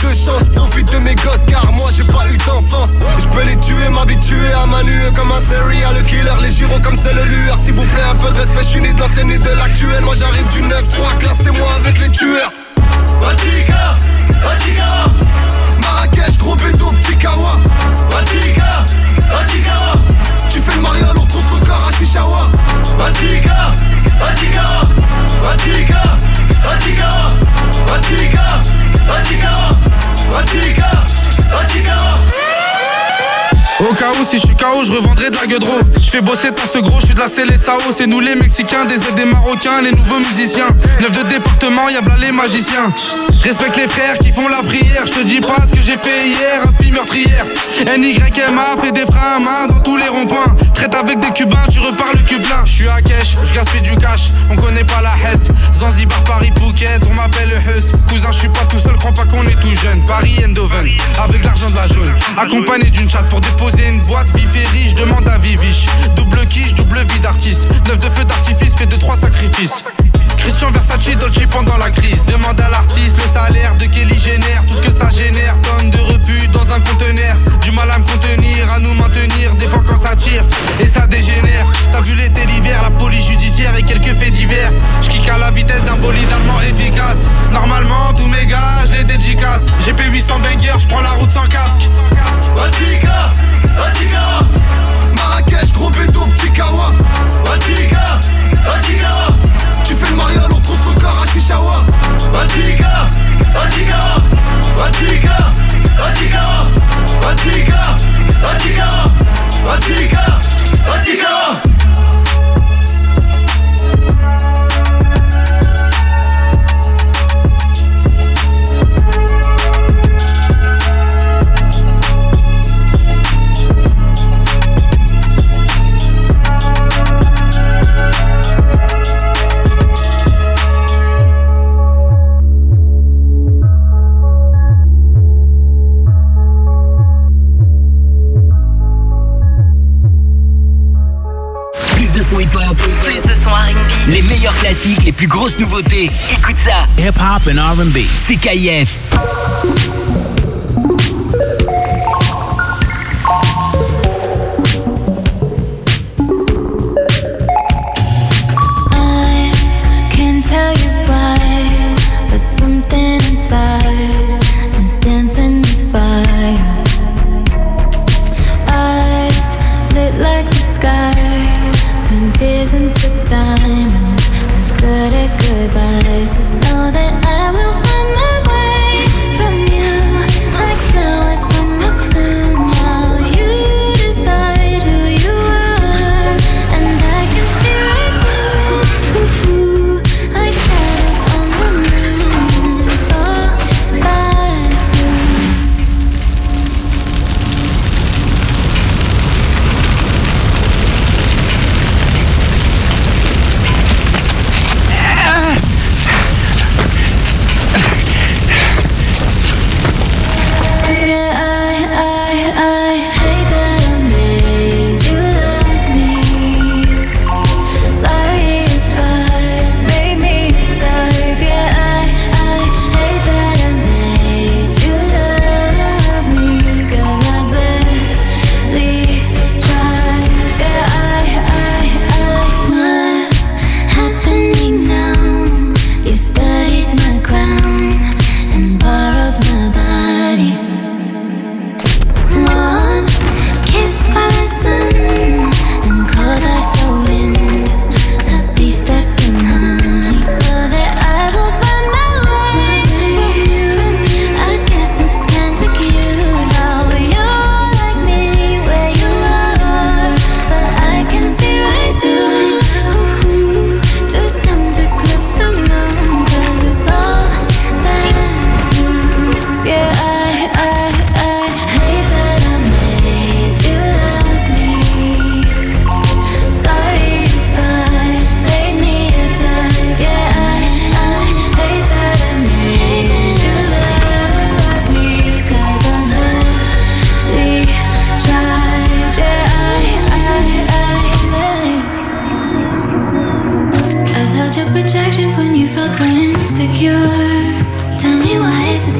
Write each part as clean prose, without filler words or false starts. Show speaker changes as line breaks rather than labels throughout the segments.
de chance, profite de mes gosses car moi j'ai pas eu d'enfance. Je peux les tuer, m'habituer à manuer comme un serial killer. Les gyros comme c'est le lueur. S'il vous plaît un peu de respect, je suis ni de l'ancien ni de l'actuel. Moi j'arrive du 9-3, classez-moi avec les tueurs. Watika, Watika, Marrakech, gros bédo, petit kawa. Watika, Watika, tu fais le mariole, on retrouve ton corps à Chichawa. Watika, Watika, Watika, Watika, Watika, Watika, Watika, Watika.
Au cas où si je suis KO je revendrai de la gueudreau. Je fais bosser ta ce gros, je suis de la Célessao. C'est nous les Mexicains, des aides des Marocains, les nouveaux musiciens. 9 de département, y'a v'là les magiciens. Respecte les frères qui font la prière. Je te dis pas ce que j'ai fait hier, un spi meurtrière. NYMA fait des freins à main dans tous les ronds-points. Traite avec des cubains, tu repars le cube plein. Je suis à Kesh, je gaspille du cash. On connaît pas la Hesse. Zanzibar, Paris, Phuket, on m'appelle le Huss. Cousin, je suis pas tout seul, crois pas qu'on est tout jeune. Paris, Eindhoven, avec l'argent de la jaune. Accompagné d'une chatte pour déposer une boîte. Vif et riche, demande à Viviche. Double quiche, double vie d'artiste. 9 de feu d'artifice, fait 2-3 sacrifices. Christian Versace, Dolce pendant la crise. Demande à l'artiste le salaire de Kelly génère. Tout ce que ça génère, tonnes de repu dans un conteneur. Du mal à me contenir, à nous maintenir. Des fois quand ça tire, et ça dégénère. T'as vu l'été, l'hiver, la police judiciaire et quelques faits divers. J'kick à la vitesse d'un bolide allemand efficace. Normalement tous mes gars, je les dédicace. GP 800 bangers, j'prends la route sans casque.
Watika, Watika, Marrakech, gros bédo, petit kawa. Watika, Watika, tu fais le mariole, on retrouve ton corps à Chichawa. Watika, Watika, Watika, Watika, Watika, Watika, Watika, Watika.
Plus de son R&B, les meilleurs classiques, les plus grosses nouveautés. Écoute ça.
Hip Hop and R&B.
CKIF.
I can't tell you why, but something inside is dancing with fire. Eyes lit like the sky, turn tears into diamonds. Got good at goodbyes. Just know that I will find my way from you.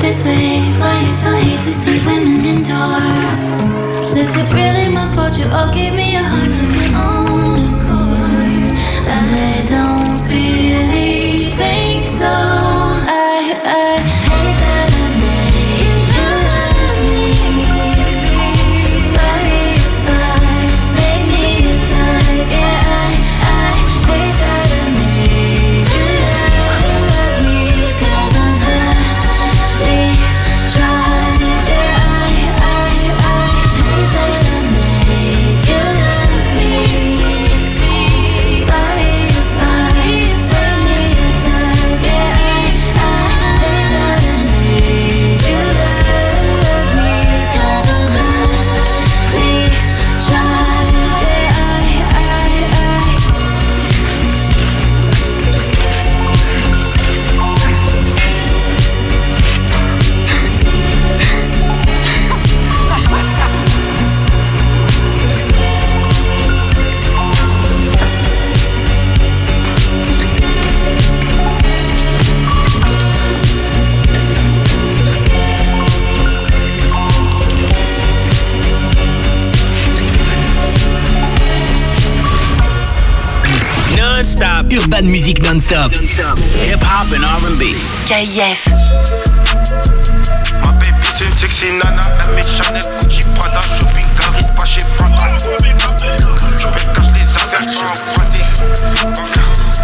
this way? Why you so hate to see women endure? Is it really my fault you all gave me your hearts of your own accord? I don't really think so. I hate that I made you love me. Sorry if I made me a type. Yeah, I hate that I made you love me. 'Cause I'm really trying. Yeah, I hate that I made you love me. Sorry if I made me a type. Yeah, I hate that I made you love me. 'Cause I'm really trying. Yeah,
Non-stop. Urban Music non-stop. Hip-hop and R&B. KIF.
Ma baby c'est une sexy nana. Elle met Chanel, Gucci, Prada, shopping, Caris, pas chez Prada. Je vais cacher les affaires, je vais emprunter.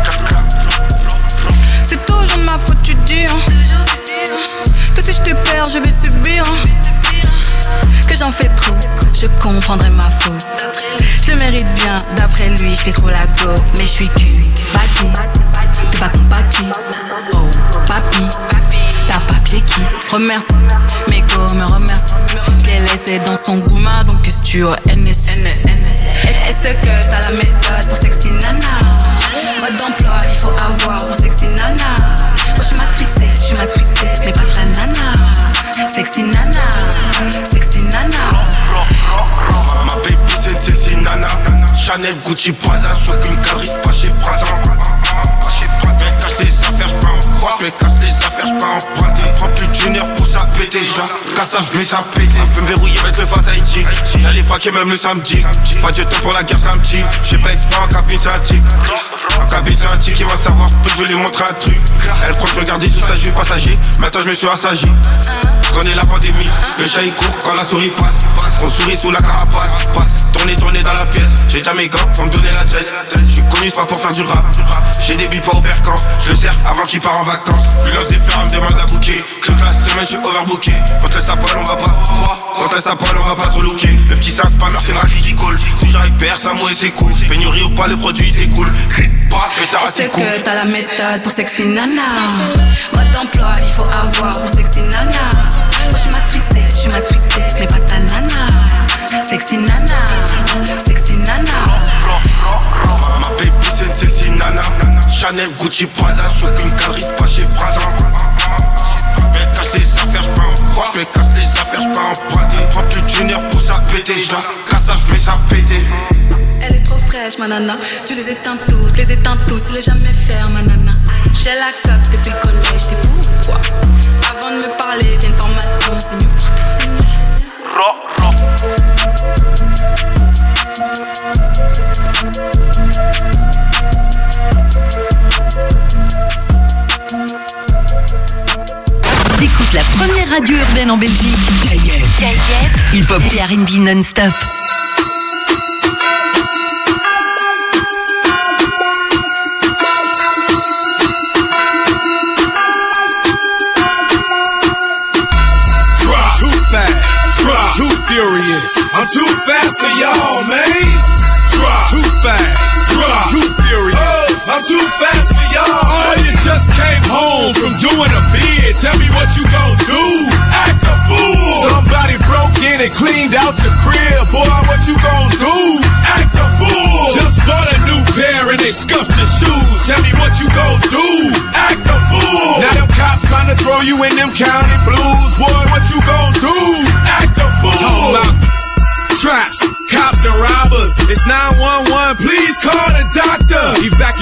C'est toujours ma faute, tu dis hein. Que si je te perds, je vais subir hein. Que j'en fais trop, je comprendrai ma faute. Je le mérite bien, d'après lui, je fais trop la go. Mais je suis qu'une bâtisse, t'es pas compatible. Oh, papi, t'as un papier qui te remercie. Mes go me remercie. Je l'ai laissé dans son gourmand, donc qu'est-ce que tu as NS. Est-ce que t'as la méthode pour sexy nana? Mode d'emploi, il faut avoir pour sexy nana. Moi je suis matrixée, mais pas ta nana. Sexy nana, sexy nana.
Ma baby c'est une sexy nana. Chanel, Gucci, Prada, shopping, Caris, pas chez Prada. Je vais cacher les affaires, je peux en croire. Je vais cacher les affaires, je peux emprunter. Prends plus d'une heure pour ça péter. Je la casse, je mets ça péter. Je veux me verrouiller, mettre le face Haïti. J'allais fraquer même le samedi. Pas de temps pour la guerre, c'est un petit. J'sais pas exprès, en cabine c'est un type. En cabine c'est un type qui va savoir. Je vais lui montrer un truc. Elle croit que je regardais sous sa jupe passager. Maintenant je me suis assagi. Je connais la pandémie. Le chat il court quand la souris passe. On sourit sous la carapace. Tourner dans la pièce. J'ai déjà mes gants, faut me donner l'adresse. Je suis connu, c'est pas pour faire du rap. J'ai des billes pas au percan. Je le sers avant qu'il part en vacances. Je lui lance des fleurs, elle me demande à booker. Toute la semaine, je suis overbooké. On te laisse à poil, on va pas. On te laisse à poil, on va pas trop looker. Le petit sens spammer, c'est une raclée qui colle. Toujours avec père, ça mouille, c'est cool. Pénurie ou pas, le produit c'est cool.
Est-ce que t'as la méthode pour sexy nana? Mode d'emploi, il faut avoir pour sexy nana. Moi je suis matrixée, mais pas ta nana. Sexy nana, sexy nana.
Ma baby c'est une sexy nana. Chanel, Gucci, Prada, shopping, Caris, pas chez Prada. Je vais cacher les affaires, je peux en croire. Je vais cacher les affaires, je peux emprunter. Prends plus d'une heure pour ça péter. Je la casse, je mets ça péter.
Elle est trop fraîche, ma nana. Tu les éteins tous, il est jamais faire, ma nana. J'ai la coque depuis le collège, t'es fou ou quoi? Avant de me parler, j'ai une formation, c'est mieux pour toi, c'est mieux.
T'écoutes la première radio urbaine en Belgique. KIF, hip-hop et R&B non-stop.
Too furious. I'm too fast for y'all, man. Too fast. Too furious. I'm too fast for y'all. Oh, you just came home from doing a bid. Tell me what you gon' do. Act a fool. Somebody broke in and cleaned out your crib. Boy, what you gon' do? Act a fool. Just bought a new pair and they scuffed your shoes. Tell me what you gon' do. Act a fool. Now them cops trying to throw you in them county blues. Boy, what you gon' do? Act a fool. Talking about traps, cops and robbers. It's 911, please call the doctor. Evacuate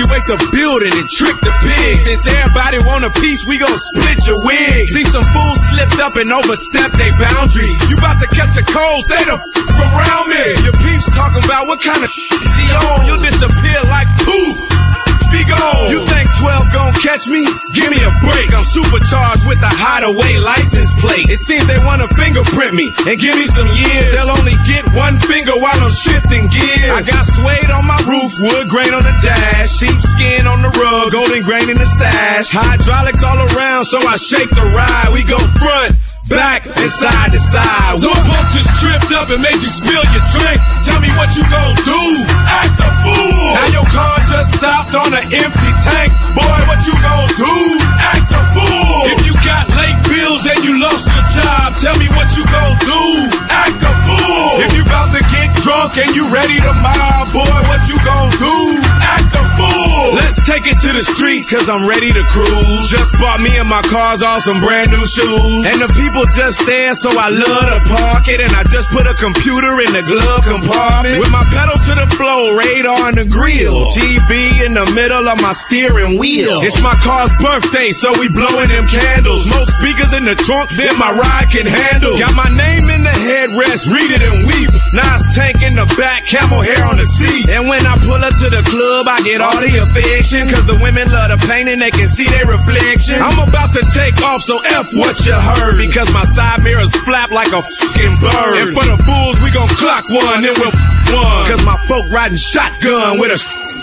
evacuate the building and trick the pigs. Since everybody want a piece, we gon' split your wig. See some fools slipped up and overstepped their boundaries. You bout to catch a cold, stay the around me. Your peeps talking about what kind of is he on? You'll disappear like poof. Speak on. You think 12 gon' catch me? Give me a break. I'm supercharged with a hideaway license plate. It seems they wanna fingerprint me and give me some years. They'll only get one finger while I'm shifting gears. I got suede on my roof, wood grain on the dash, sheepskin on the rug, golden grain in the stash. Hydraulics all around, so I shake the ride. We go front, back, and side to side. Some punk just tripped up and made you spill your drink. Tell me what you gon' do. Act a fool. Now your car just stopped on an empty tank. Boy, what you gon' do? Act a fool. If you got late bills and you lost your job, tell me what you gon' do. Act a fool. If you about to get drunk and you ready to mob, boy, what you gon' do? Act a fool. Let's take it to the streets, cause I'm ready to cruise. Just bought me and my cars all some brand new shoes. And the people just there, so I love to park it. And I just put a computer in the glove compartment. With my pedal to the floor, radar in the grill, TV in the middle of my steering wheel. It's my car's birthday, so we blowing them candles. Most speakers in the trunk than my ride can handle. Got my name in the headrest, read it and weep. Nice tank in the back, camel hair on the seat. And when I pull up to the club, I get all the affection, cause the women love the paint and they can see their reflection. I'm about to take off, so F what you heard, because my side mirrors flap like a fucking bird. And for the fools, we gon' clock one, then we'll one, cause my folk riding shotgun with a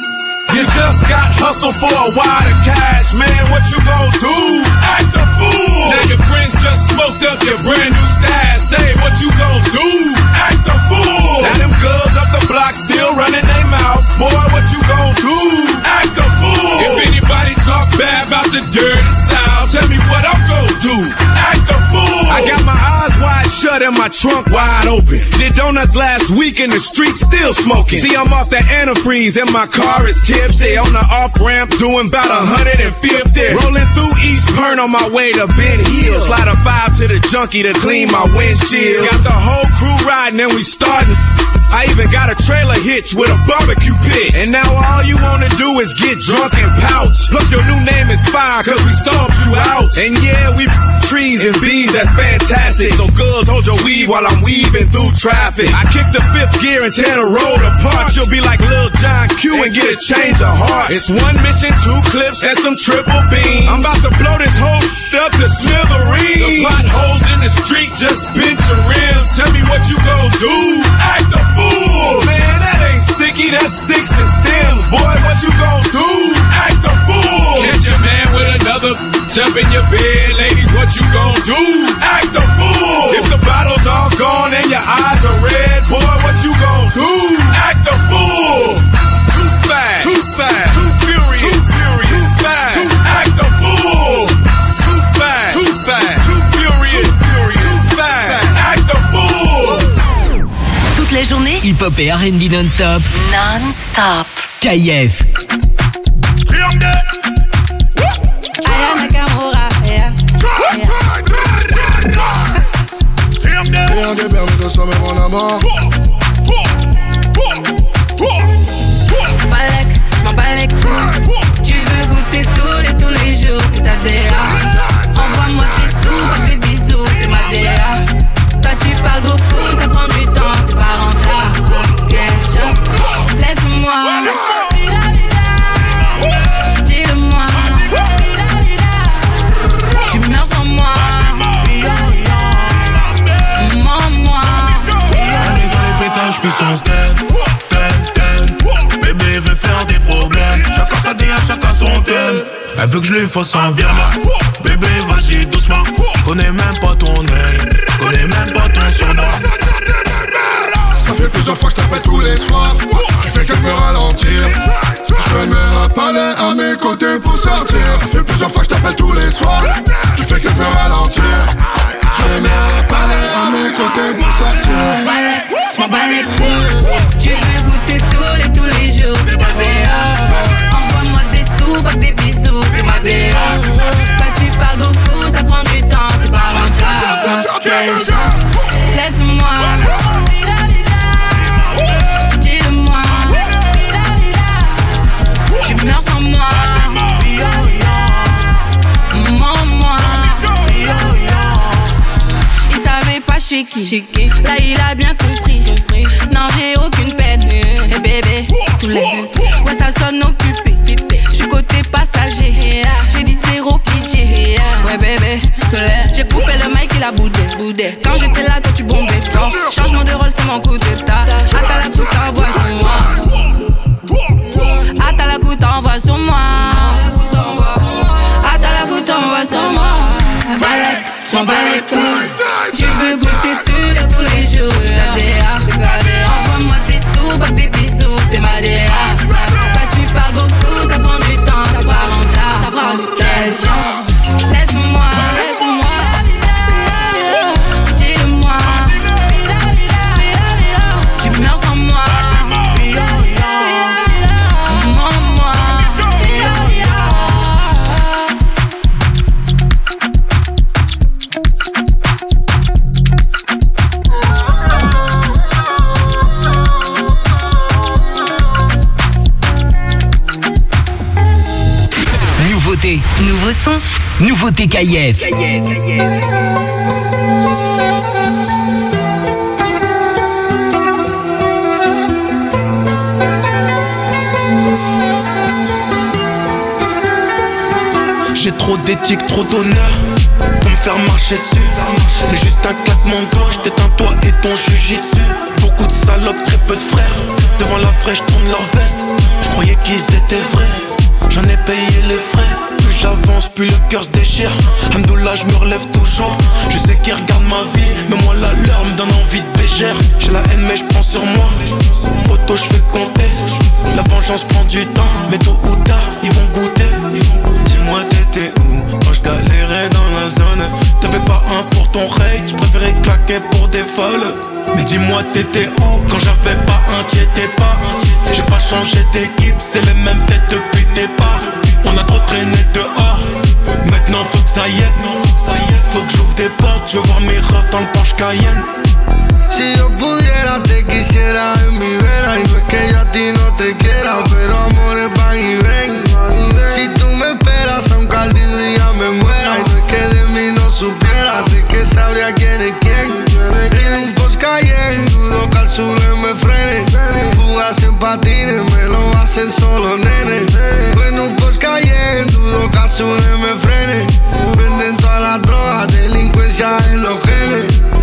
You just got hustle for a wad of cash, man, what you gon' do? Act a fool. Now your friends just smoked up your brand new stash. Say what you gon' do? Act a fool. Now them girls up the block still running their mouth. Boy, what you gon' do? Act a fool. If anybody talk bad about the dirty South, tell me what I'm gon' do. Act a fool. I got my eyes wide shut and my trunk wide open. Did donuts last week in the street still smoking. See, I'm off the antifreeze and my car is tipsy. On the off-ramp doing about 150. Rolling through East Pern on my way to Ben Hill. Slide a 5 to the junkie to clean my windshield. Got the whole crew riding and we starting. I even got a trailer hitch with a barbecue pit. And now all you wanna do is get drunk and pouch. Plus your new name is Fire, cause we stomped you out. And yeah, we trees and bees, that's fantastic. So girls, hold your weave while I'm weaving through traffic. I kick the fifth gear and tear the road apart. You'll be like Lil John Q and get a change of heart. It's one mission, 2 clips, and some triple beams. I'm about to blow this whole up to smithereens. The potholes in the street just bent your rims. Tell me what you gon' do. Act a fool. Man, that ain't sticky, that's sticks and stems. Boy, what you gon' do? Act a fool. Catch your man with another jump in your bed. Ladies, what you gon' do? Act a fool. If the bottle's all gone and your eyes are red, boy, what you gon' do? Act a fool. Too fast, too fast, too furious, too furious, too fast, too act a fool. Too fast, too fast, too furious, too furious, too fast, act a fool.
Toute la journée, hip-hop et R&B non-stop. Non-stop. KF.
Aya Nakamura, yeah.
Rien n'est permis de sommer mon amour.
Balek, j'm'en bats les couilles. Tu veux goûter tous les jours, c'est ta DA. Envoie-moi tes sous, pas des bisous, c'est ma DA. Toi tu parles beaucoup, ça prend du temps, c'est pas rentable. Ketchup, laisse-moi. Dis-le-moi. Tu meurs sans moi. Mens-moi.
On est dans les pétages, puissance bébé veut faire des problèmes. Chacun sa DA, chacun son thème. Elle veut que je lui fasse un virement. Bébé vas-y doucement. J'connais même pas ton œil, j'connais même pas ton surnom.
Ça fait plusieurs fois que je t'appelle tous les soirs. Tu fais que me ralentir. Je me rappelle à mes côtés pour sortir. Ça fait plusieurs fois que je t'appelle tous les soirs. Tu fais que me ralentir. Je me rappelle à mes côtés pour sortir.
J'm'en bats les couilles. Tu veux goûter tous les jours, c'est ma DA. Envoie-moi des sous, pas des bisous, c'est ma DA. Quand tu parles beaucoup, ça prend du temps, c'est pas rentable. Laisse-moi. Dis-le-moi. Tu meurs sans suis qui. Là il a bien compris. Non j'ai aucune peine. Et bébé, tout laisse. Ouais ça sonne occupé. J'suis côté passager. J'ai dit zéro pitié. Ouais bébé, tout laisse. J'ai coupé le mic il a boudé. Quand j'étais là toi tu bombais fort. Changement de rôle c'est mon coup d'état. Attends la coupe t'envoie sur moi. Attends la coupe t'envoie sur moi. Attends la coupe t'envoie sur moi. Balek, j'm'en bats les couilles. Tu veux goûter tous les jours. C'est ta DA. Envoie-moi des sous, pas des bisous. C'est ma DA. Quand tu parles beaucoup, ça prend du temps. Ça part en retard, ça prend du temps. Laisse-moi. Dis-le-moi. Tu meurs sans moi.
Nouveau son, nouveauté KIF.
J'ai trop d'éthique, trop d'honneur pour me faire marcher dessus. Mais juste un claquement de doigts, j't'éteins toi et ton jujitsu. Beaucoup de salopes, très peu de frères. Devant la fraîche, tourne leur veste. J'croyais qu'ils étaient vrais. J'en ai payé les frais. Plus j'avance, plus le cœur se déchire. Hamdoullah, je me relève toujours. Je sais qu'ils regardent ma vie, mais moi la leur me donne envie de bégère. J'ai la haine mais je prends sur moi. Auto je fais compter. La vengeance prend du temps, mais tôt ou tard ils vont goûter. Dis-moi t'étais où quand je galérais dans la zone. T'avais pas un pour ton rate, je préférais claquer pour des folles. Mais dis-moi t'étais où quand j'avais pas un, t'y étais pas. J'ai pas changé d'équipe, c'est les mêmes têtes depuis tes pas. On a trop traîné dehors, maintenant faut que ça y est. Faut que j'ouvre des portes, je veux voir mes refs dans le Porsche Cayenne.
Si yo pudiera te quisiera en mi vera. Y no es que yo a ti no te quiera, pero amores van y ven. Si tú me esperas aunque al día me muera. Y no es que de mí no supiera, así que sabría quién es quién. En un Porsche Cayenne, dudo que al Zule me frene. Fugas en patines, me lo hacen solo nene. En un Porsche Cayenne, dudo que al Zule me frene. Venden todas las drogas, delincuencia en los genes.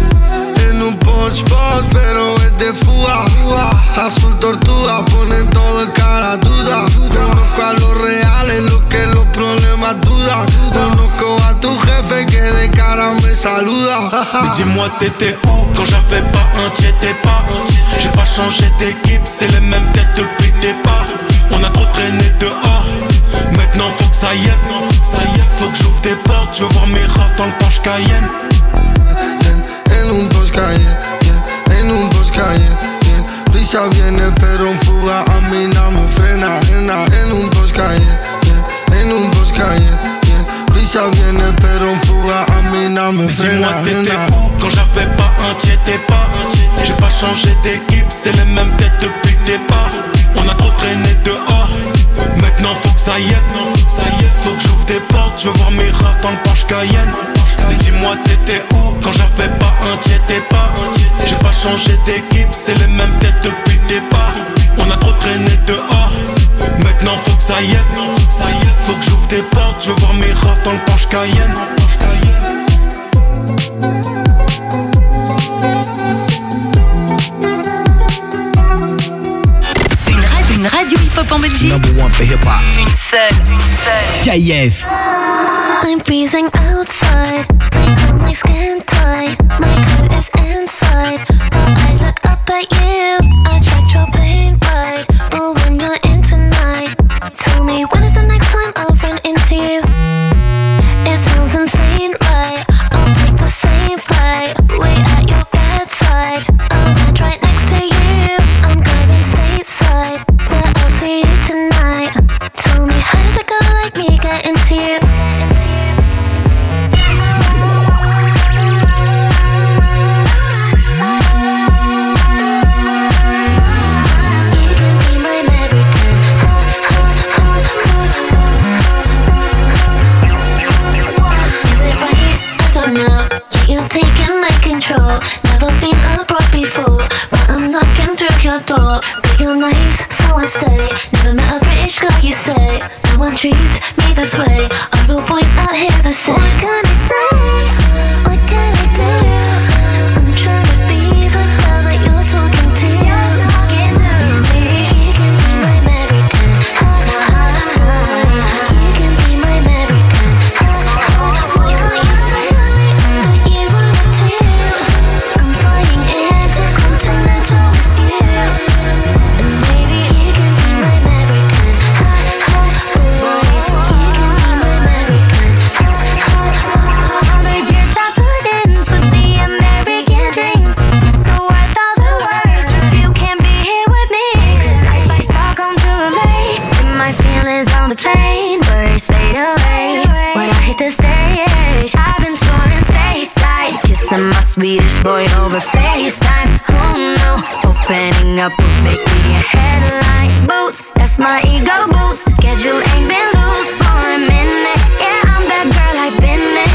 En un Porsche Sport, pero es de fuga. Azul tortuga, ponen todo en cara duda. Conozco a los reales, los que los problemas dudan. Conozco a tu jefe que de cara me saluda.
Mais dis-moi t'étais où quand j'avais pas un, t'y étais pas. J'ai pas changé d'équipe, c'est les mêmes têtes depuis tes pas. On a trop traîné dehors, maintenant faut que ça y est. Faut que j'ouvre des portes, je veux voir mes refs dans le Porsche Cayenne.
En un Porsche Cayenne, en un Porsche Cayenne. Prisa viene pero en fuga a mí no me frena. En un Porsche Cayenne, en un Porsche Cayenne. Prisa viene pero en fuga a mí no me frena.
Mais dis-moi t'étais où quand j'avais pas un, t'y étais pas. J'ai pas changé d'équipe, c'est les mêmes têtes depuis tes pas. On a trop traîné dehors, maintenant faut que ça y est. Faut que j'ouvre des portes, je veux voir mes refs dans le Porsche Cayenne. Mais dis-moi t'étais où quand j'avais pas un, t'y étais pas. J'ai pas changé d'équipe, c'est les mêmes têtes depuis tes pas. On a trop traîné dehors, maintenant faut que ça y est. Faut que j'ouvre des portes, je veux voir mes refs dans le Porsche Cayenne.
Une radio hip-hop en Belgique. Une seule. KIF.
I'm freezing outside. I feel my skin tight. My coat is inside. But I look up at you. I tried your plane ride. But when you're in tonight, tell me when is the next time I'll run into you? It sounds insane, right? I'll take the same flight. Wait at your bedside. I'll land right next to you. I'm going stateside. But I'll see you tonight. Tell me how did a girl like me get into you? door. Never been abroad before, but I'm knocking through your door. But you're nice, so I stay. Never met a British girl, you say. No one treats me this way. All the boys out here the same. What can I say? What can I do? I'm trying to be the girl that you're talking to. Maybe you can be my American. You can be my American. Why can't you say that you wanna do? I'm flying intercontinental with you. And maybe you can be my American. You can be my American. The years I put in for the American dream, so worth all the work if you can't be here with me. 'Cause if I Stockholm to LA, then my feelings on the plane birds fade away. When I hit the stage, I've been touring stateside, kissing my Swedish boy over FaceTime. Oh no, opening up would make me a headline. Boots, that's my ego boost. Schedule ain't been loose for a minute. Yeah, I'm that girl I've been in.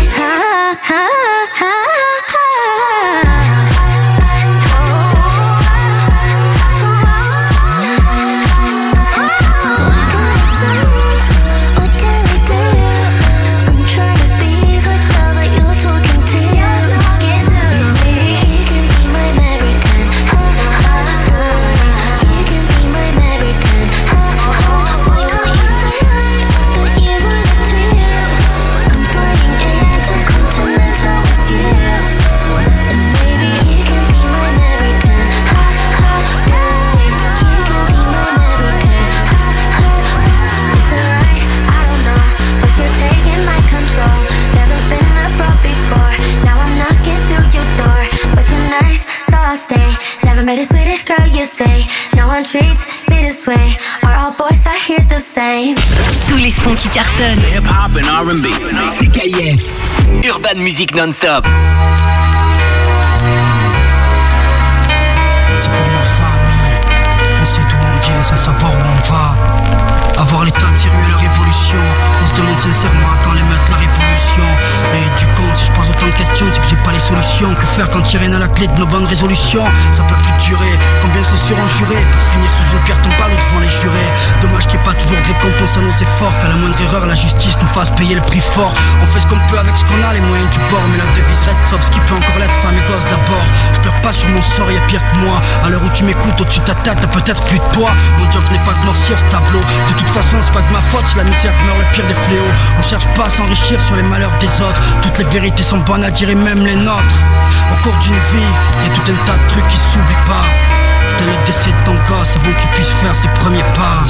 What can I do? I'm trying to be the girl that you're talking to. Maybe you can be my American. You can be my American. Why can't you say that you wanna do? I'm flying intercontinental with you. And maybe you can be my American. You can be my American. It's alright, I don't know, but you're taking my control. Never been abroad before, now I'm knocking through your door. But you're nice, so I'll stay. Never met a Swedish girl, you say. No one treats me this way. Are all boys out here the same?
Tous les sons qui cartonnent.
Hip-hop and R&B.
CKIF. Urban Music Non-Stop.
C'est pour ma famille. On sait d'où on vient sans savoir où on va. Avoir l'état de tirer la révolution. On se demande sincèrement quand les mettre la révolution. Et du compte, si je pose autant de questions, c'est que j'ai pas les solutions. Que faire quand il y a rien à la clé de nos bonnes résolutions? Ça peut plus durer. Combien se le seront jurés pour finir sous une pierre tombale ou devant les jurés? Dommage qu'il n'y ait pas toujours de récompense à nos efforts. Qu'à la moindre erreur, la justice nous fasse payer le prix fort. On fait ce qu'on peut avec ce qu'on a, les moyens du bord. Mais la devise reste sauf ce qui peut encore l'être, femme et gosse d'abord. Je pleure pas sur mon sort, y'a pire que moi. À l'heure où tu m'écoutes, au-dessus de ta tête, t'as peut-être plus de poids. Mon job n'est pas de noircir ce tableau. De toute façon, c'est pas de ma faute si la misère meurt le pire des fléaux. On cherche pas à s'enrichir sur les malheurs des autres. Toutes les vérités sont bonnes à dire et même les nôtres. Au cours d'une vie, y'a tout un tas de trucs qui s'oublient pas. Dès le décès de ton gosse, avant qu'il puisse faire ses premiers pas.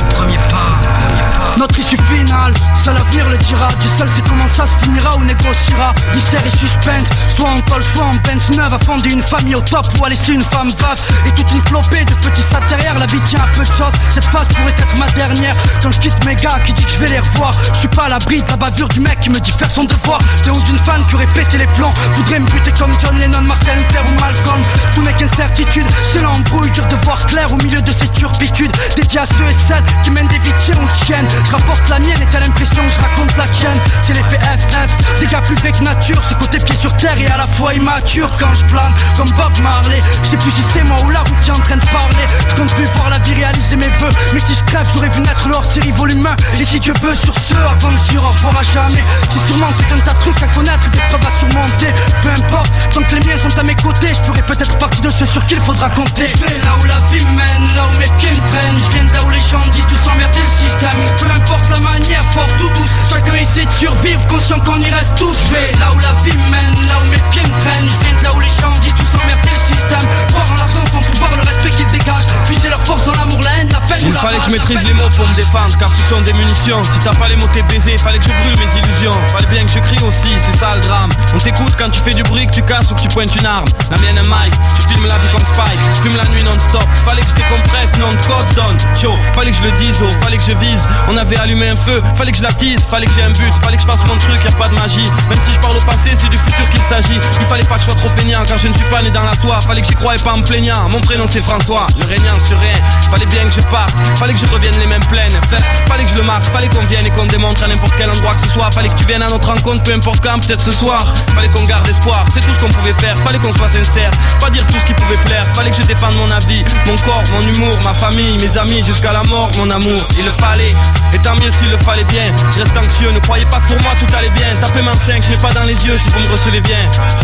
Notre issue finale, seul l'avenir le dira. Dieu seul sait comment ça se finira ou négociera. Mystère et suspense, soit en col, soit en Benz neuve. À fonder une famille au top ou à laisser une femme veuve. Et toute une flopée de petits sacs derrière. La vie tient à peu de choses, cette phase pourrait être ma dernière. Quand je quitte mes gars qui dit que je vais les revoir, je suis pas à l'abri de la bavure du mec qui me dit faire son devoir. T'es ou d'une fan qui aurait pété les plombs. Voudrait me buter comme John Lennon, Martin Luther ou Malcolm. Tout n'est qu'incertitude, c'est l'embrouille, dur de voir clair au milieu de ces turpitudes. Dédié à ceux et celles qui mènent des vies tiens ou tiennes. Je rapporte la mienne et t'as l'impression que je raconte la tienne. C'est l'effet FF, des gars plus vrai que nature. Ce côté pied sur terre et à la fois immature. Quand je plane comme Bob Marley, je sais plus si c'est moi ou la route qui est en train de parler. Je compte plus voir la vie réaliser mes vœux. Mais si je crève j'aurais vu naître le hors-série volume 1. Et si Dieu veut sur ce, avant de dire au revoir à jamais. J'ai sûrement tout un tas de trucs à connaître, des preuves à surmonter. Peu importe, tant que les miens sont à mes côtés, je ferai peut-être partie de ceux sur qui il faudra compter. Je vais là où la vie mène, là où mes pieds me traînent. Je viens de là où les gens disent tous emmerder le système. Peu importe la manière, fort ou douce, chacun essaie de survivre, conscient qu'on y reste tous. Je vais là où la vie mène, là où mes pieds me traînent. Je viens de là où les gens disent tous emmerder le système. Croire en l'argent sans pouvoir, le respect qu'ils dégagent. Puiser leur force dans l'amour, la haine, la peine.
Il fallait que je maîtrise les mots pour me défendre, car ce sont des munitions. Si t'as pas les mots t'es baisé, fallait que je brûle mes illusions. Fallait bien que je crie aussi, c'est ça le drame. On t'écoute quand tu fais du bruit, que tu casses ou que tu pointes une arme. La mienne est Mike, je filme la vie comme Spike. Fume la nuit non-stop, fallait que je décompresse, non de code donne. Yo, fallait que je le dise, oh, fallait que je vise. On avait allumé un feu, fallait que je l'attise. Fallait que j'ai un but, fallait que je fasse mon truc, y'a pas de magie. Même si je parle au passé, c'est du futur qu'il s'agit. Il fallait pas que je sois trop feignant, car je ne suis pas né dans la soie. Fallait que j'y croie et pas en me plaignant. Mon prénom c'est François, le régnant sur rien. Fallait bien que je parte, fallait que je revienne les mêmes
pleine. Fallait que je le marque, fallait qu'on vienne et qu'on démontre à n'importe quel endroit que ce soit. Fallait que tu viennes à notre rencontre, peu importe quand, peut-être ce soir. Fallait qu'on garde espoir, c'est tout ce qu'on pouvait faire. Fallait qu'on soit sincère, pas dire tout ce qui pouvait plaire. Fallait que je défende mon avis, mon corps, mon humour, ma famille, mes amis, jusqu'à la mort, mon amour. Il le fallait, et tant mieux s'il le fallait bien. Je reste anxieux, ne croyez pas que pour moi tout allait bien. Tapez main 5, mais pas dans les yeux si vous me recevez bien.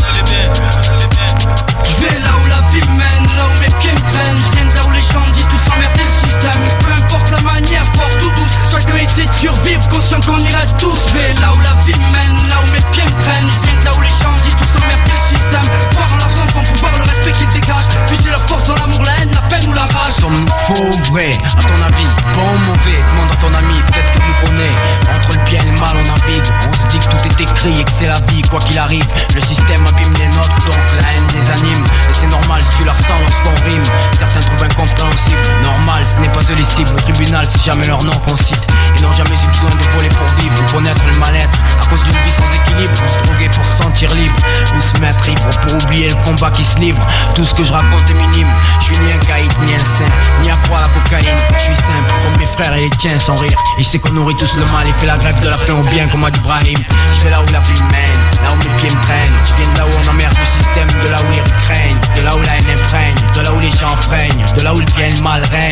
Je vais là où la vie mène, là où mes pieds me traînent. Je viens de là où les gens disent tous emmerder le système. Peu importe la manière, fort ou douce, chacun essaie de survivre, conscient qu'on y reste tous. Je vais là où la vie mène, là où mes pieds me traînent. Je viens de là où les gens disent tous emmerder le système. Voir en l'argent sans pouvoir, le respect qu'ils dégagent. Puiser leur force dans l'amour, la haine, la peine ou la rage.
Sommes-nous faux ou vrai, à ton avis? Bon ou mauvais, demande à ton ami, peut-être qu'il nous connaît. Entre le bien et le mal on navigue. On se dit que tout est écrit et que c'est la vie, quoi qu'il arrive. Le système abîme les nôtres, donc la haine les anime. Et c'est normal si tu la ressens lorsqu'on rime. Certains trouvent incompréhensible, normal, ce n'est pas eux les cibles. Au tribunal, c'est jamais leur nom qu'on cite. Ils n'ont jamais eu besoin de voler pour vivre ou connaître le mal-être. À cause d'une vie sans équilibre, ou se droguer pour se sentir libre, ou se mettre ivre pour oublier le combat qui se livre. Tout ce que je raconte est minime. Je suis ni un caïd, ni un saint, ni accro à la cocaïne. Je suis simple, comme mes frères et les tiens, sans rire. Et je sais qu'on nourrit tous le mal et fait la grève de la faim au bien, comme a dit Brahim. Je vais là où la vie mène, là où mes pieds me traînent. Je viens de là où on emmerde le système, de là où les rues craignent, de là où la haine imprègne, de là où les gens freinent, de là où le bien et le mal règne.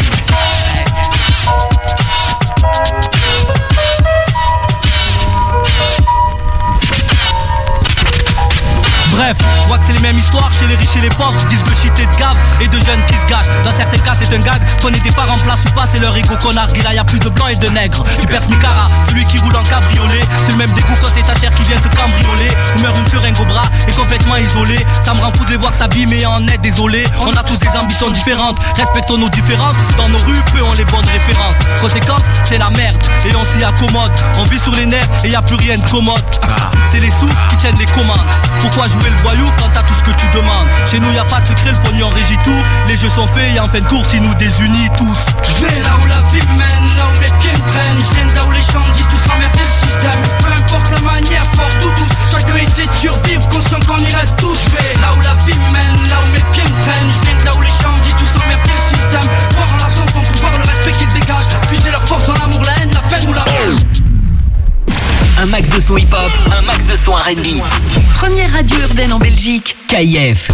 Bref, je vois que c'est les mêmes histoires chez les riches et les pauvres. Disent de shit et de gave et de jeunes qui se gâchent. Dans certains cas c'est un gag, qu'on ait des parents en place ou pas, c'est leur ego qu'on argue. Là y'a plus de blancs et de nègres. Tu perces Micara, celui qui roule en cabriolet. C'est le même dégoût quand c'est ta chair qui vient te cambrioler. Ou meurt une seringue au bras et complètement isolé. Ça me rend fou de les voir s'abîmer en est désolé. On a tous des ambitions différentes, respectons nos différences. Dans nos rues, peu ont les bonnes références. Conséquence, c'est la merde et on s'y accommode. On vit sur les nerfs et y a plus rien de commode. C'est les sous qui tiennent les commandes. Pourquoi jouer le voyou quand t'as tout ce que tu demandes? Chez nous y a pas de secret, le pognon régit tout. Les jeux sont faits et en fin de course ils nous désunissent tous.
Je vais là où la vie mène, là où mes pieds me traînent. Je viens de là où les gens disent tous emmerder le système. Peu importe la manière, fort ou douce, chacun essaie de survivre, conscient qu'on y reste tous. Je vais là où la vie mène, là où mes pieds me traînent. Je viens de là où les gens disent tous emmerder le système. Croire en l'argent sans pouvoir, le respect qu'ils dégagent. Puiser leur force dans l'amour, la haine, la peine ou la rage.
Un max de son hip-hop, un max de son R&B.
Première radio urbaine en Belgique.
KIF.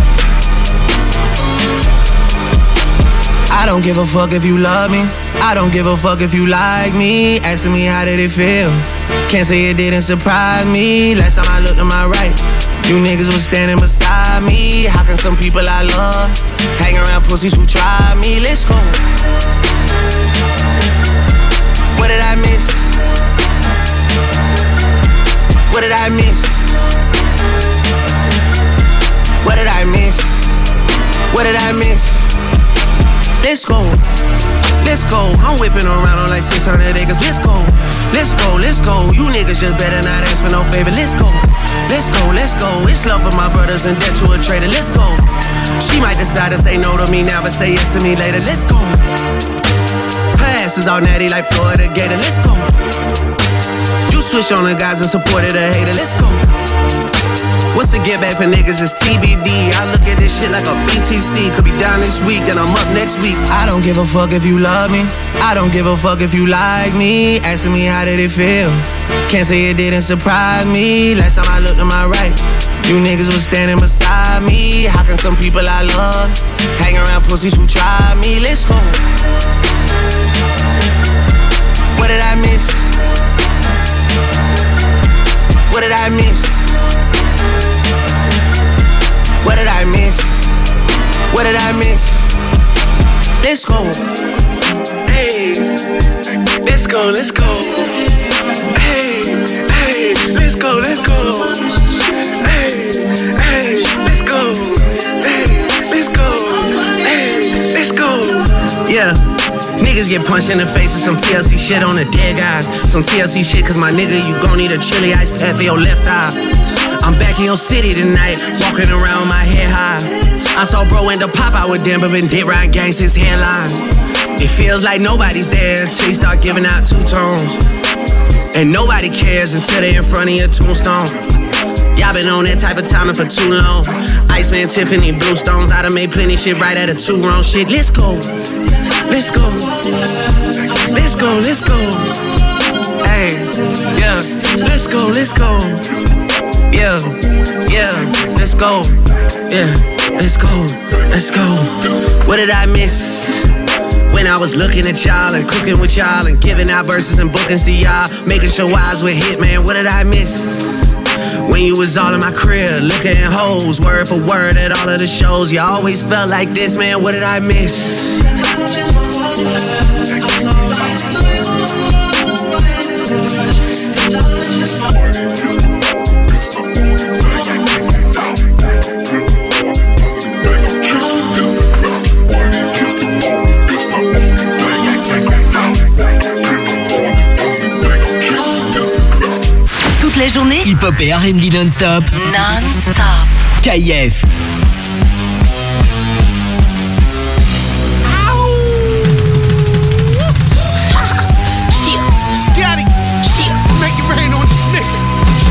I don't give a fuck if you love me. I don't give a fuck if you like me. Asking me how did it feel? Can't say it didn't surprise me. Last time I looked to my right, you niggas was standing beside me. How can some people I love hang around pussies who try me? Let's go. What did I miss? What did I miss? What did I miss? What did I miss? Let's go. Let's go. I'm whipping around on like 600 acres. Let's go. Let's go. Let's go. You niggas just better not ask for no favor. Let's go. Let's go. Let's go. It's love for my brothers and debt to a traitor. Let's go. She might decide to say no to me now but say yes to me later. Let's go. Her ass is all natty like Florida Gator. Let's go. You switch on the guys and supported a hater. Let's go. What's the get back for niggas is TBD. I look at this shit like a BTC. Could be down this week, then I'm up next week. I don't give a fuck if you love me. I don't give a fuck if you like me. Asking me how did it feel? Can't say it didn't surprise me. Last time I looked to my right, you niggas was standing beside me. How can some people I love hang around pussies who try me? Let's go. What did I miss? What did I miss? What did I miss? What did I miss? Let's go. Hey, let's go, let's go. Hey, hey, let's go, let's go. Hey, hey, let's go. Hey, let's go. Hey, let's go. Yeah. Niggas get punched in the face with some TLC shit on the dead guys. Some TLC shit cause my nigga, you gon' need a chili ice pack for your left eye. I'm back in your city tonight, walking around my head high. I saw bro end up pop out with them, but been dead riding gangs since headlines. It feels like nobody's there until you start giving out two tones. And nobody cares until they in front of your tombstone. Y'all been on that type of timing for too long. Iceman, Tiffany, Bluestones, I done made plenty shit right at a 2 wrong shit. Let's go. let's go. Let's go, let's go. Hey, yeah, let's go, let's go. Yeah, yeah, let's go. Yeah, let's go, let's go. What did I miss? When I was looking at y'all and cooking with y'all and giving out verses and bookings to y'all, making sure eyes were hit, man, what did I miss? When you was all in my crib, looking at hoes, word for word at all of the shows, you always felt like this, man, what did I miss?
Toute la journée, hip-hop et R&B non-stop. Non-stop. KIF.
Scotty, make it rain on these niggas.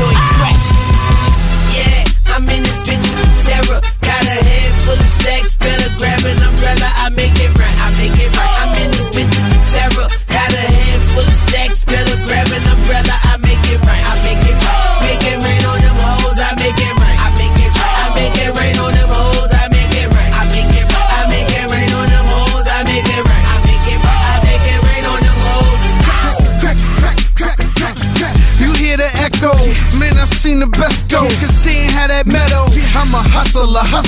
Yeah, I'm in this bitch with terror. Got a head full of stacks, better grab an umbrella. I make it right, I make it right. I'm in this bitch with terror. Got a head full of stacks, better grab an umbrella. I make it right, I make it right. Make it rain on them hoes, I make it right, I make it right. I make it rain on them hoes, I make it right, I make it right. I make it rain on them hoes, I make it right, I make it right. I make it rain on them hoes. Crack, crack, crack, crack, crack. You hear the echo? Man, I've seen the best go. Cause seeing how that metal, I'm a hustler,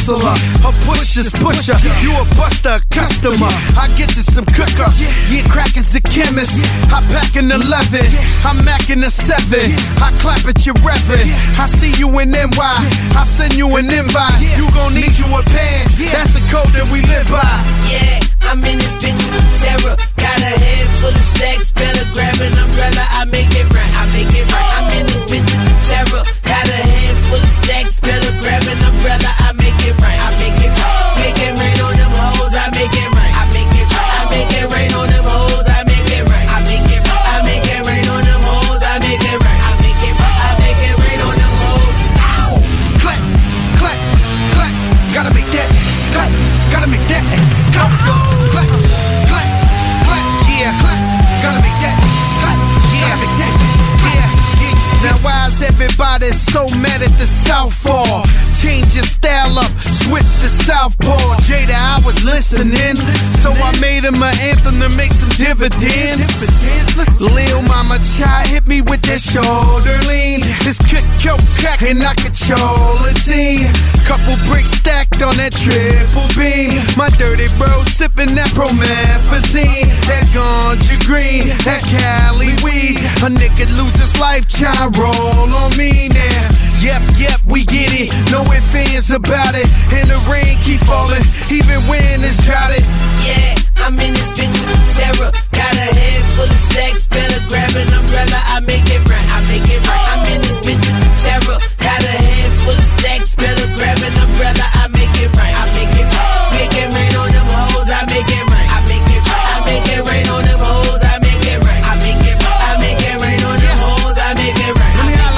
a pusher's pusher. You a buster, a customer. I get you some cooker. Yeah, crack is a chemist. I pack an 11. I'm macking a 7. I clap at your reverend. I see you in NY. I send you an invite. You gon' need you a pass. That's the code that we live by. Yeah, I'm in this bitch with terror. Got a head full of stacks. Better grab an umbrella. I make it right. I make it right. I'm in this bitch with terror. Got a head full of stacks. Better grab an umbrella. I make it right. I make it right. Make it rain on them hoes. I make it right. I make it right. I make it rain on them hoes. I make it right. I make it right. I make it rain on them hoes. I make it right. I make it right. I make it rain on them hoes. Ow! Clap, clap, clap. Gotta make that clap. Gotta make that clap. Clap, clap, clap. Yeah, clap. Gotta make that clap. Yeah, make that. Yeah, yeah. Now why is everybody so mad at the Southpaw? Change your style up, switch to Southpaw. Jada, I was listening, so I made him an anthem to make some dividends. Lil Mama Chai hit me with that shoulder lean. This kick, crack, and I control a team. Couple bricks stacked on that triple beam. My dirty bro sipping that promethazine. That ganja green, that Cali weed. A nigga lose his life, try roll on me now. Yep, we get it. No ifs, ands about it. And the rain keep falling, even when it's droughted. Yeah, I'm in this bitch with terror. Got a head full of stacks. Better grab an umbrella. I make it right. I make it right. I'm in this bitch with terror. Got a head full of stacks. Better grab an umbrella. I make it right. I make it right. Make it rain on them hoes. I make it right. I make it right. I make it rain on them hoes. I make it right. I make it right. I make it rain on them hoes. I make it right.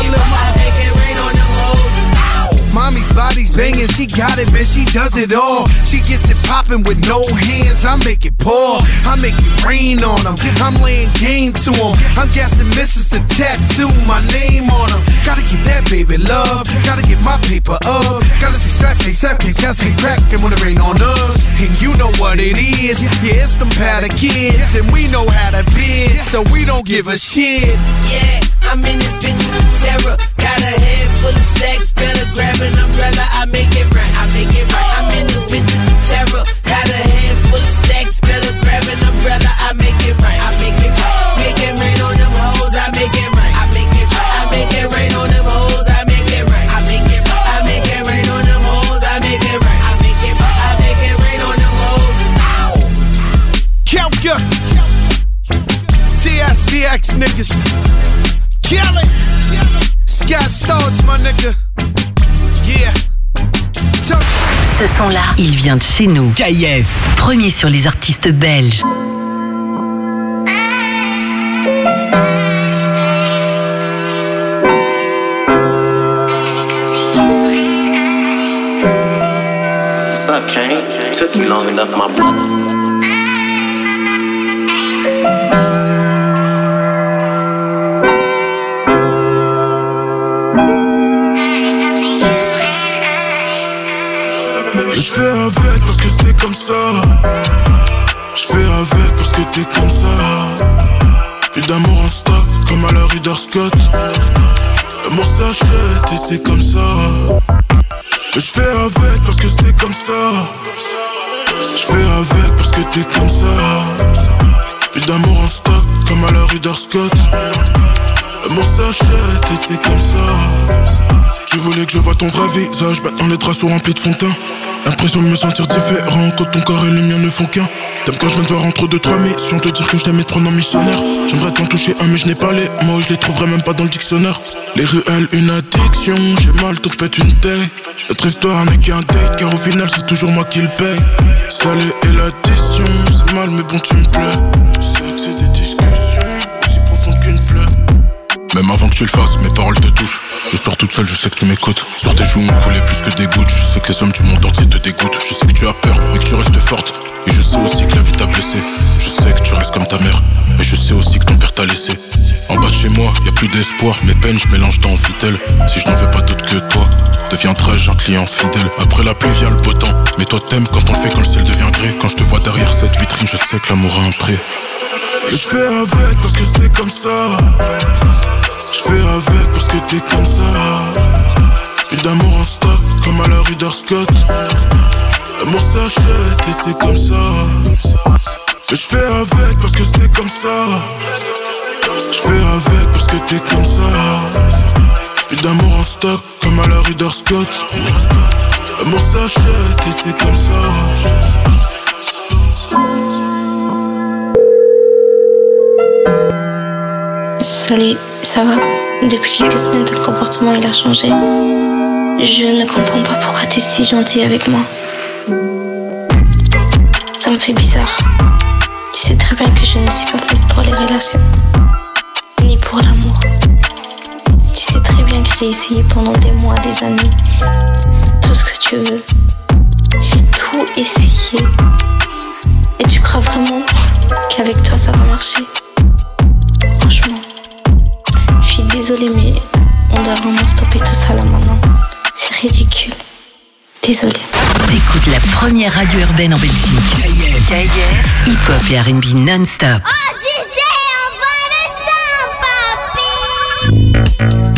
Mommy's body's banging, she got it, man, she does it all. She gets it popping with no hands, I make it pour. I make it rain on them, I'm laying game to them. I'm guessing misses the tattoo, my name on them. Gotta get that baby love, gotta get my paper up. Gotta see strap, case, say crack, and when it rain on us. And you know what it is, yeah, it's them powder kids. And we know how to bid, so we don't give a shit. Yeah, I'm in this bitch with terror. Got a head full of stacks, better grab an umbrella. I make it right, I make it right. I'm in this bitch with terror. Got a head full of stacks, better grab an umbrella. I make it right, I make it right. Make it rain on them hoes. I make it right, I make it right. I make it rain on them hoes. I make it right, I make it right. I make it rain on them hoes. I make it right, I make it right. I make it rain on them hoes. Ow! Kelka, TSBX niggas. Kill it! Scott Stars, my nigga. Yeah.
Ce son-là, il vient de chez nous. KIF, premier sur les artistes belges.
What's up, Kane? Took you long enough, my brother. Je fais avec parce que c'est comme ça. Je fais avec parce que t'es comme ça. Plus d'amour en stock comme à la Ridder Scott. L'amour s'achète et c'est comme ça. Je fais avec parce que c'est comme ça. Je fais avec parce que t'es comme ça. Plus d'amour en stock comme à la Ridder Scott. L'amour s'achète et c'est comme ça. Tu voulais que je vois ton vrai visage, maintenant les draps sont remplis de fond de teint. L'impression de me sentir différent quand ton corps et le mien ne font qu'un. T'aimes quand je viens de voir entre 2-3 missions, te dire que je t'aime et te prendre en missionnaire. J'aimerais t'en toucher un mais je n'ai pas les mots, je les trouverai même pas dans le dictionnaire. Les ruelles une addiction, j'ai mal donc je pète une taille. Notre histoire n'est qu'un date car au final c'est toujours moi qui le paye. Salé et l'addition, c'est mal mais bon tu me plais. Je sais que c'est des discussions aussi profondes qu'une plaie. Même avant que tu le fasses, mes paroles te touchent. Le soir toute seule, je sais que tu m'écoutes. Sur tes joues on coulait plus que des gouttes. Je sais que les hommes du monde entier te dégoûtent. Je sais que tu as peur, mais que tu restes forte. Et je sais aussi que la vie t'a blessé. Je sais que tu restes comme ta mère, mais je sais aussi que ton père t'a laissé. En bas de chez moi, y'a plus d'espoir. Mes peines, je mélange dans Vitel. Si je n'en veux pas d'autre que toi, deviendrai-je un client fidèle. Après la pluie vient le beau temps. Mais toi t'aimes quand on le fait, quand le ciel devient gris. Quand je te vois derrière cette vitrine, je sais que l'amour a un prix. Et je fais avec parce que c'est comme ça. Je fais avec parce que t'es comme ça. Plus d'amour en stock comme à la Ridder Scott. L'amour s'achète et c'est comme ça. Et je fais avec parce que c'est comme ça. Je fais avec parce que t'es comme ça. Plus d'amour en stock comme à la Ridder Scott. L'amour s'achète et c'est comme ça.
Salut, ça va? Depuis quelques semaines, ton comportement il a changé. Je ne comprends pas pourquoi t'es si gentil avec moi. Ça me fait bizarre. Tu sais très bien que je ne suis pas faite pour les relations, ni pour l'amour. Tu sais très bien que j'ai essayé pendant des mois, des années, tout ce que tu veux. J'ai tout essayé. Et tu crois vraiment qu'avec toi ça va marcher? Franchement, je suis désolée mais on doit vraiment stopper tout ça là maintenant. C'est ridicule. Désolée.
T'écoutes la première radio urbaine en Belgique. KIF, hip-hop et R&B non-stop.
Oh DJ, envoie le son, papi.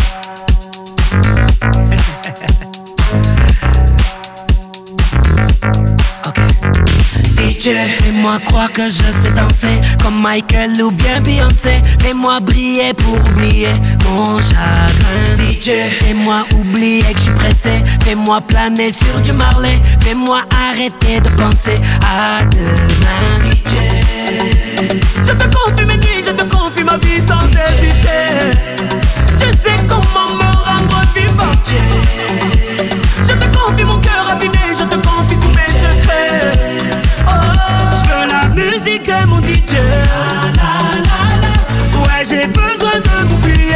Fais-moi croire que je sais danser comme Michael ou bien Beyoncé. Fais-moi briller pour oublier mon chagrin. DJ, fais-moi oublier que je suis pressé. Fais-moi planer sur du Marley. Fais-moi arrêter de penser à demain. DJ, je te confie mes nuits, je te confie ma vie sans hésiter. Je sais comment me rendre vivant. DJ, je te confie mon cœur abîmé, je te confie tous mes secrets. Je veux la musique de mon DJ. Ouais, j'ai besoin de m'oublier.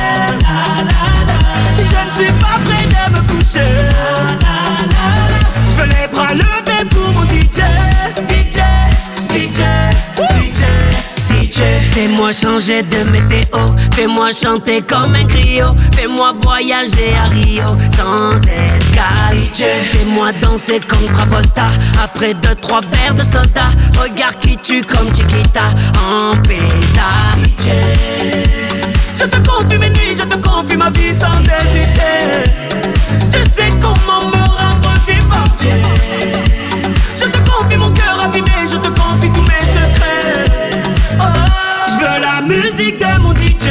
Je ne suis pas prêt de me coucher. Je veux les bras levés pour mon DJ. DJ, DJ, DJ, DJ. Fais-moi changer de météo. Fais-moi chanter comme un griot. Fais-moi voyager à Rio sans escale. DJ, fais-moi danser comme Travolta. Après 2-3 verres de soda. Regarde qui tue comme Chiquita en pétard. DJ, je te confie mes nuits, je te confie ma vie sans hésiter. Je sais comment me rendre vivant. DJ, je te confie mon cœur abîmé, je te confie tous mes secrets. Oh, je veux la musique de mon DJ.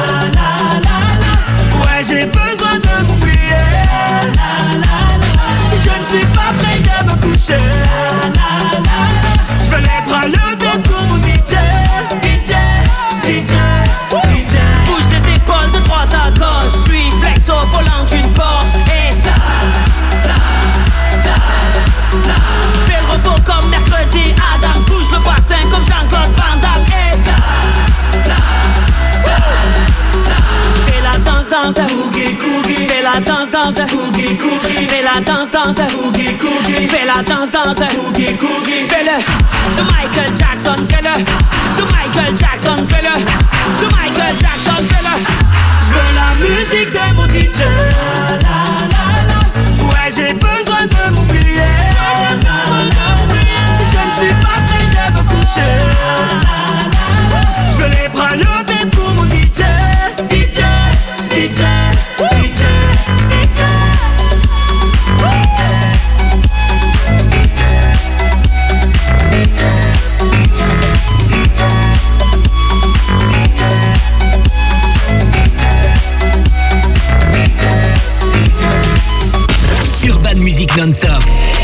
Ouais, j'ai besoin de m'oublier. Je ne suis pas prêt de me coucher. Je veux les bras levés pour mon DJ. DJ, DJ, DJ. Bouge tes épaules de droite à gauche, puis flex au volant d'une Porsche. Et fais le repos comme mercredi Adam. Bouge le bassin comme Jean-Claude Van Damme. Et fais la danse de Boogie Coogie. Fais la danse de Boogie Coogie. Fais la danse de Boogie Coogie. Fais la danse de Boogie Coogie. Fais-le de Michael Jackson. Fais-le de Michael Jackson. Fais-le de Michael Jackson. Fais-le. Je veux la musique de mon DJ. Ouais, j'ai besoin de m'oublier.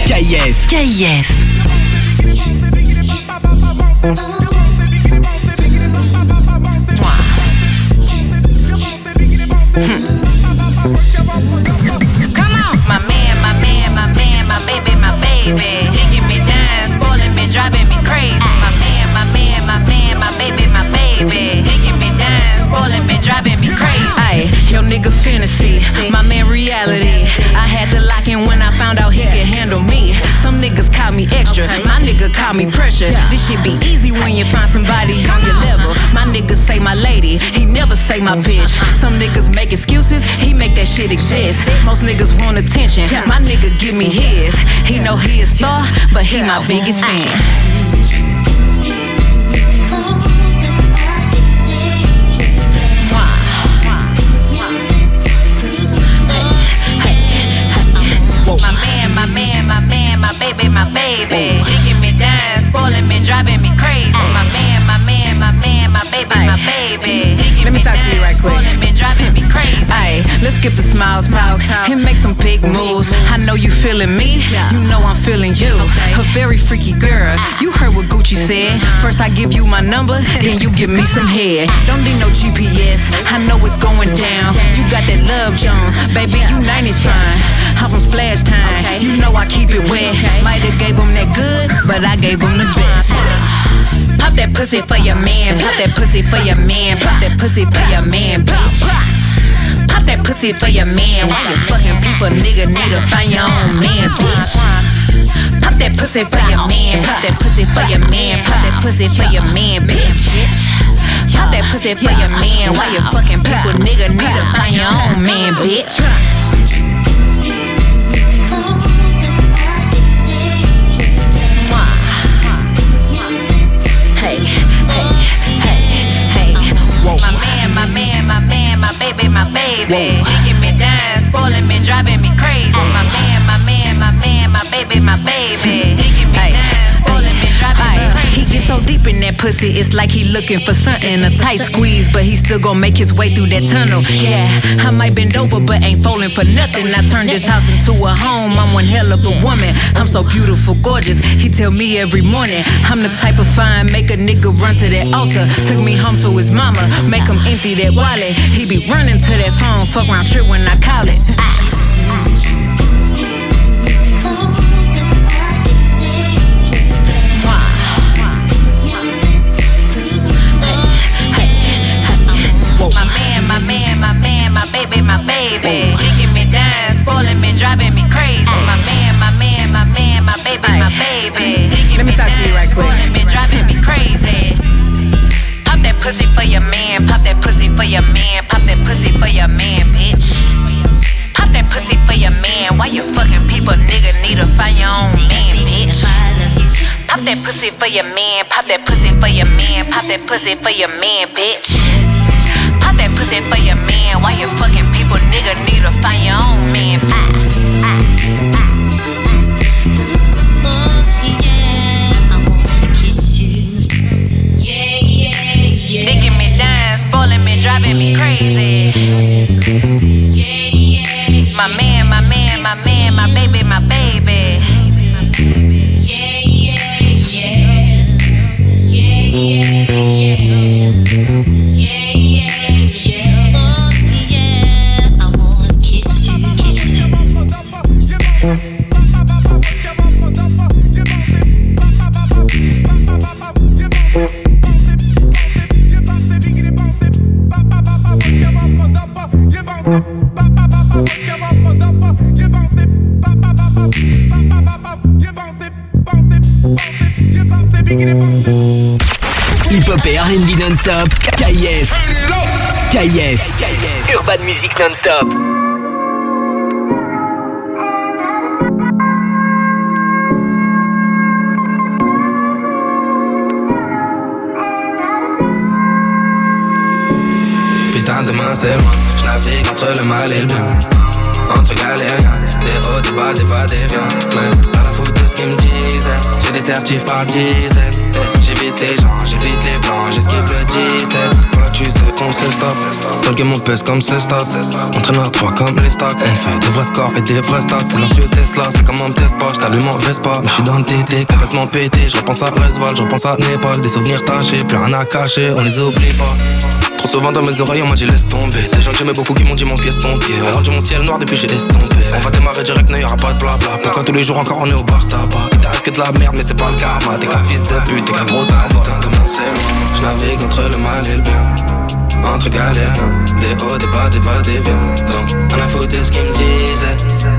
KF.
KF.
Come on, my man, my man, my man, my baby, my baby. Digging me down, spoiling me, driving me crazy. My man, my man, my man, my baby, my baby. Digging me down, spoiling me, driving me crazy.
Ay, your nigga fantasy, my man reality. I had to lock in when I found out he could handle me. Some niggas call me extra, my nigga call me pressure. This shit be easy when you find somebody on your level. My niggas say my lady, he never say my bitch. Some niggas make excuses, he make that shit exist. Most niggas want attention, my nigga give me his. He know he a star, but he my biggest fan.
My man, my man, my baby, my baby. Digging me down, spoiling me, driving me crazy. My man, my man, my man, my baby, my baby.
Let me talk to you right quick.
Spoiling me, driving me crazy.
Ay, let's skip the small talk and make some big moves. I know you feeling me, you know I'm feeling you. A very freaky girl. You heard what Gucci said. First I give you my number, then you give me some head. Don't need no GPS, I know it's going down. You got that love Jones, baby, you 90s fine. I'm from Splash Time, you know I keep it wet. Might've gave him that good, but I gave him the best. Pop that pussy for your man, pop that pussy for your man, pop that pussy for your man, bitch. Pop that pussy for your man. Why you fucking people, nigga, need to find your own man, bitch. Pop that pussy for your man, pop that pussy for your man, pop that pussy for your man, bitch. Pop that pussy for your man. Why you fucking people, nigga, need to find your own man, bitch. Hey, hey, hey, hey. My man, my man, my man, my baby, my baby. Digging me down, spoiling me, driving me crazy. My man, my man, my man, my baby, my baby. Digging me down, spoiling me, driving me crazy. He gets so deep in that pussy, it's like he looking for something, a tight squeeze, but he still gon' make his way through that tunnel. Yeah, I might bend over, but ain't falling for nothing. I turned this house into a home, I'm one hell of a woman. I'm so beautiful, gorgeous, he tell me every morning. I'm the type of fine, make a nigga run to that altar. Took me home to his mama, make him empty that wallet. He be running to that phone, fuck around trip when I call it. My man, my man, my baby, my baby. Digging me down, spoiling me, driving me crazy. My man, my man, my man, my baby, my baby. Let me talk to you right quick. Spoiling me, driving me crazy. Pop that pussy for your man, pop that pussy for your man, pop that pussy for your man, bitch. Pop that pussy for your man. Why you fucking people, nigga, need to find your own man, bitch. Pop that pussy for your man, pop that pussy for your man, pop that pussy for your man, bitch. Pop that pussy for your man. Why you fucking people, nigga, need to find your own man. Digging me down, spoiling me, driving me crazy. My man, my man, my man, my baby, my baby.
Hip-hop et R&B non-stop. KF. KF. Urban Music non-stop.
Putain, demain c'est loin. Je navigue entre le mal et le bien. Entre galériens, des hauts, des bas, des va, des viens. Mais pas la faute de ce qu'ils me disaient. J'ai des certifs par dizaines. J'évite les gens, j'évite les blancs, j'esquive le 17. Voilà, tu sais qu'on se stop. Toi le game on pèse comme c'est stop. On traîne à 3 comme les stocks. On fait des vrais scores et des vrais stats. Silencieux Tesla, c'est comme on me teste pas. J't'allume en Vespa, mais j'suis dans le TT complètement pété. J'repense à Resval, j'repense à Népal. Des souvenirs tachés, plus rien à cacher, on les oublie pas. Trop souvent dans mes oreilles on m'a dit laisse tomber. Des gens que j'aimais beaucoup qui m'ont dit mon pied est ton pied. On rendu mon ciel noir depuis j'ai estompé. On va démarrer direct, ne y'aura pas de blabla. Pourquoi tous les jours encore on est au bar tabac. Il t'arrive que de la merde mais c'est pas le karma. T'es qu'un fils de pute, t'es qu'un gros tabac. Putain de mon c'est loin, j'navigue entre le mal et le bien. Entre galères, des hauts, des bas, des va-et-vient. Donc on a foutu de ce qu'ils me disaient.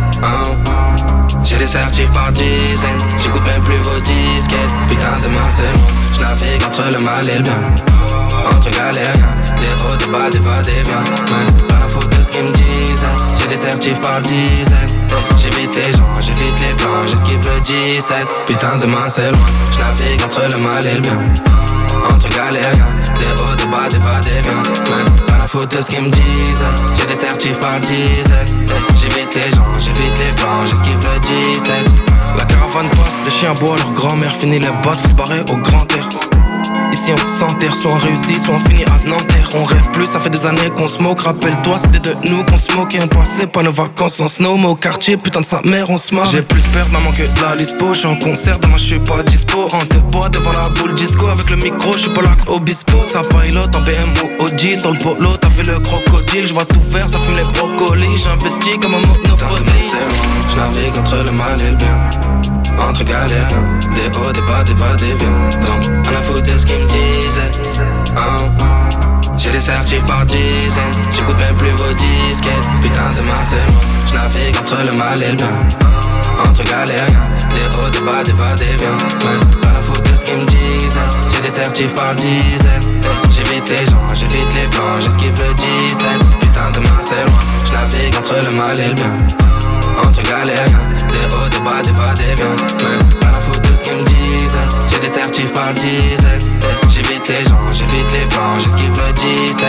J'ai des certifs par dizaines. J'écoute même plus vos disquettes. Putain de moi c'est loin, j'navigue entre le mal et le bien. Entre galériens, des hauts, des bas, des va-et-vient. Pas la faute de ce qu'ils me disent. J'ai des certifs par dizaines. J'évite les gens, j'évite les blancs, j'esquive le 17. Putain de moi c'est loin, j'navigue entre le mal et le bien. Entre galériens, des hauts, des bas, des va-et-vient. Pas la faute de ce qu'ils me disent. J'ai des certifs par dizaines. J'évite les gens, j'évite les blancs, j'esquive le 17. La caravane passe, les chiens boivent leur grand-mère. Fini les bottes, faut se barrer au grand air. Ici on s'enterre, soit on réussit, soit on finit à Nanterre. On rêve plus, ça fait des années qu'on se moque. Rappelle-toi, c'était de nous qu'on se moquait. On passait pas nos vacances en snow, mais au quartier, putain de sa mère, on se marre. J'ai plus peur de maman que de la lispo. J'suis en concert, demain j'suis pas dispo. En te bois devant la boule disco. Avec le micro, j'suis pas là qu'Obispo. Ça pilote en BMW OG sur le polo. T'as fait le crocodile, j'vois tout faire, ça fume les brocolis. J'investis comme un monopoly. J'navigue entre le mal et le bien. Entre galères, des hauts, des bas, des va-et-vient. Donc on a foutu de ce qu'ils me disaient. J'ai des certifs par dizaines. J'écoute même plus vos disquettes. Putain de moi c'est loin, j'navigue entre le mal et le bien. Entre galériens, des hauts, des bas, des va-et-vient. Pas la faute de ce qu'ils me disent. J'ai des certifs par dizaines. J'évite les gens, j'évite les blancs, j'esquive le 17. Putain de moi c'est loin, j'navigue entre le mal et le bien. Entre galériens, des hauts, des bas, des va-et-vient. Pas la faute de ce qu'ils me disent. J'ai des certifs par dizaines. J'évite les gens, j'évite les blancs, j'esquive le 17.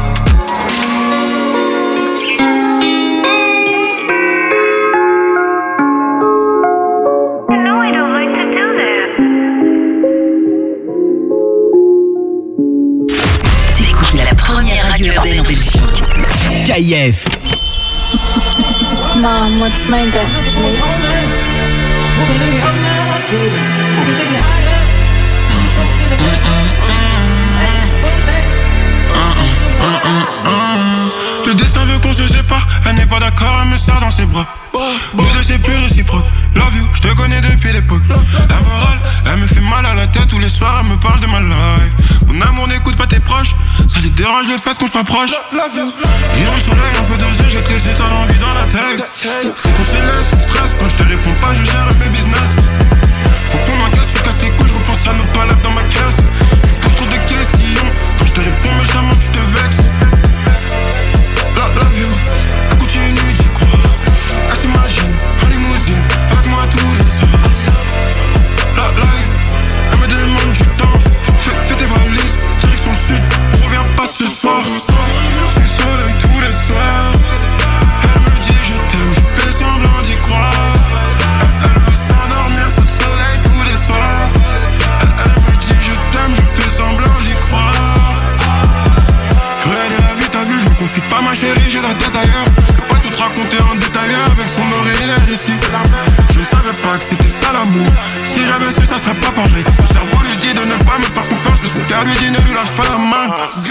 La première radio urbaine en Belgique.
KIF.
Mom, what's my destiny?
Le destin veut qu'on se sépare. Elle n'est pas d'accord, elle me serre dans ses bras. Nous deux c'est plus réciproque. Love you, je te connais depuis l'époque. La morale, elle me fait mal à la tête. Tous les soirs elle me parle de ma life. Mon amour n'écoute pas tes proches. Ça les dérange le fait qu'on soit proche. Love you. Rayon de soleil, un peu dosé, j'ai tes états d'envie dans la tête. Faut qu'on se laisse sous stress. Quand je te réponds pas, je gère mes business. Faut qu'on encaisse, tu casses les couilles. Je repense à nos toilettes dans ma caisse. Tu poses trop de questions. Quand je te réponds méchamment, tu te vexes. Love you, elle continue d'y croire. Elle s'imagine en limousine avec moi tous les soirs. La life, elle me demande du temps. Fais tes valises, direction le sud. On revient pas ce soir. C'est le soleil tous les soirs. Elle me dit je t'aime, je fais semblant d'y croire. Elle veut s'endormir sous le soleil tous les soirs. Elle me dit je t'aime, je fais semblant d'y croire. Cruelle est la vie, t'as vu, je me confie pas ma chérie, j'ai la tête ailleurs. Je peux pas tout te raconter en détail avec son oreille et ici. Je ne savais pas que c'était ça l'amour. Si j'avais su, ça serait pas pareil. Mon cerveau lui dit de ne pas me faire confiance, mais son cœur lui dit ne lui lâche pas la main.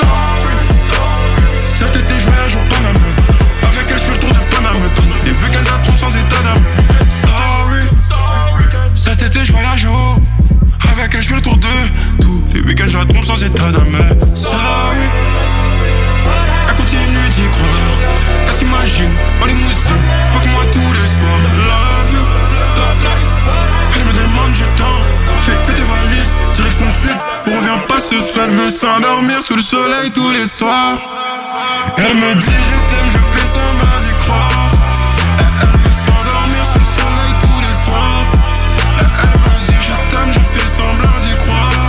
Cet été, je voyage au Panama. Avec elle, je fais le tour de Panama. Les week-ends, la trompe sans état d'âme. Sorry. Cet été, je voyage au. Avec elle, je fais le tour de tous les week-ends, je la trompe sans état d'âme. Sorry. Elle continue d'y croire. Elle s'imagine en limousine avec moi tous les soirs. Love you, love life. Elle me demande du temps. Fais tes valises, direction le sud. On revient pas ce soir. Elle veut s'endormir sous le soleil tous les soirs. Elle me dit je t'aime, je fais semblant d'y croire. Elle veut s'endormir sous le soleil tous les soirs. Elle me dit je t'aime, je fais semblant d'y croire.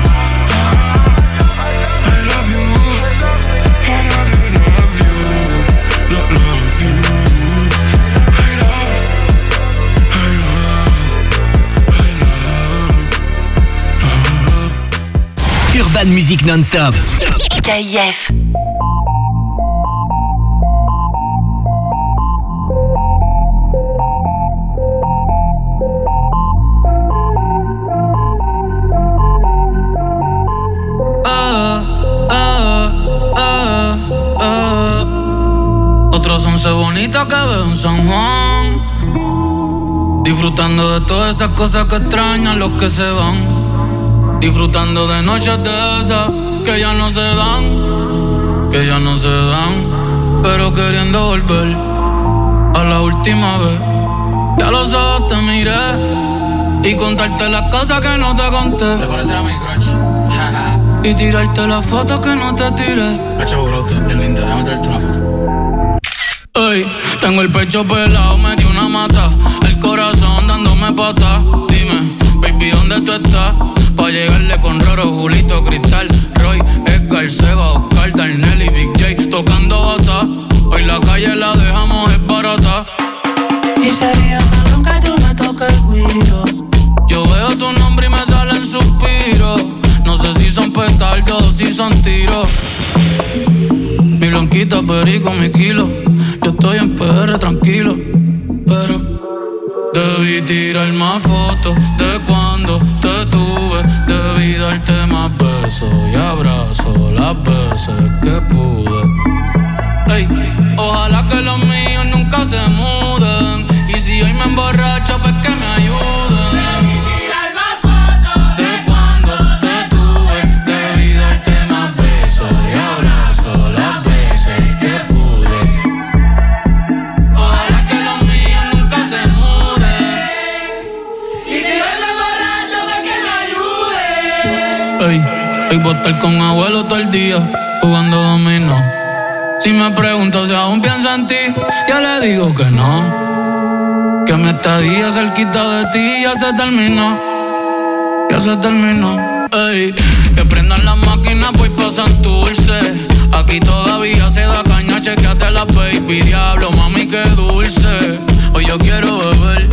I love you, I love you, love you, love you.
Urban Music non-stop.
KIF.
Otros 11 bonitas que veo en San Juan, disfrutando de todas esas cosas que extrañan los que se van, disfrutando de noches de esas que ya no se dan, pero queriendo volver a la última vez. Ya los ojos te miré y contarte las cosas que no te conté.
¿Te parece a mi crush?
Y tirarte las fotos que no te tiré.
Hacho, brote, bien linda, déjame traerte una foto.
Ey, tengo el pecho pelado, me dio una mata, el corazón dándome patas. Dime, baby, ¿dónde tú estás? Pa' llegarle con Roro, Julito, Cristal, Roy, Edgar, Seba, Oscar, Darnell y Big J tocando bata. Hoy la calle la dejamos es barata.
Y sería cabrón que tú me toques el guiro.
Yo veo tu nombre y me salen suspiros. No sé si son petardos o si son tiros. Mi blanquita, perico, mi kilo. Yo estoy en PR tranquilo, pero debí tirar más fotos de cuando te tuve. Debí darte más besos y abrazos las veces que pude. Ey, ojalá que los míos nunca se muden. Y si hoy me emborracho, pues que me ayuden. Ey, voy a estar con abuelo todo el día jugando dominó. Si me pregunto si aún pienso en ti, yo le digo que no. Que mi estadía cerquita de ti ya se terminó. Ey, que prendan las máquinas, voy pa' Santurce. Aquí todavía se da caña, chequeate la baby. Diablo, mami, qué dulce. Hoy yo quiero beber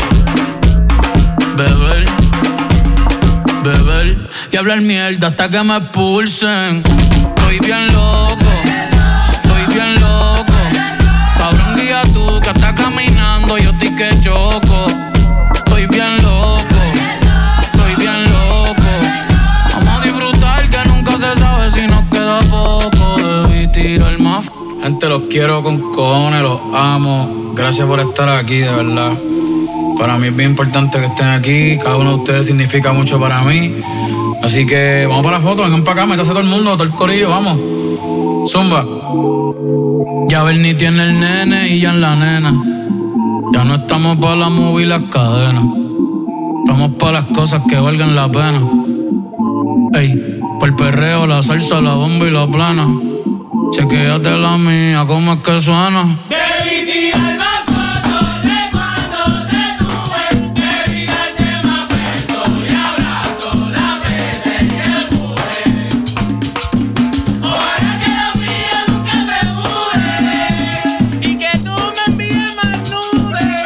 y hablar mierda hasta que me expulsen. Estoy bien loco. Cabrón, guía tú que estás caminando, yo estoy que choco. Estoy bien loco. Vamos a disfrutar que nunca se sabe si nos queda poco. Debí tirar más. Gente, los quiero con cojones, los amo. Gracias por estar aquí, de verdad. Para mí es bien importante que estén aquí. Cada uno de ustedes significa mucho para mí. Así que vamos para la foto, vengan para acá, métase todo el mundo, todo el corillo, vamos. Zumba. Ya Bernie tiene el nene y ya en la nena. Ya no estamos para la movie y las cadenas. Estamos para las cosas que valgan la pena. Ey, por el perreo, la salsa, la bomba y la plana. Chequéate la mía, cómo es que suena.
Debí tirar más fotos de cuando te tuve. Debí darte más besos y abrazos las veces que pude. Ojalá que los míos nunca se muden y que tú me envíes más nubes.